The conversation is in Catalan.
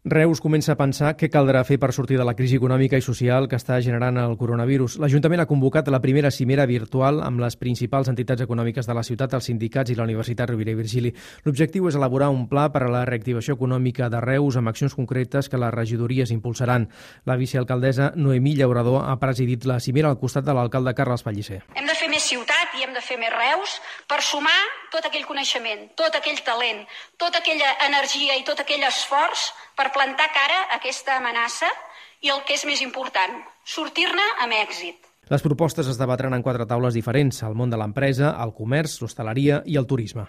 Reus comença a pensar què caldrà fer per sortir de la crisi econòmica i social que està generant el coronavirus. L'Ajuntament ha convocat la primera cimera virtual amb les principals entitats econòmiques de la ciutat, els sindicats i la Universitat Rovira i Virgili. L'objectiu és elaborar un pla per a la reactivació econòmica de Reus amb accions concretes que les regidories impulsaran. La vicealcaldessa Noemí Llaurador ha presidit la cimera al costat de l'alcalde Carles Pellicer. Hem de fer més ciutat i hem de fer més Reus per sumar tot aquell coneixement, tot aquell talent, tota aquella energia i tot aquell esforç per plantar cara a aquesta amenaça i el que és més important, sortir-ne amb èxit. Les propostes es debatran en 4 taules diferents: el món de l'empresa, el comerç, l'hostaleria i el turisme.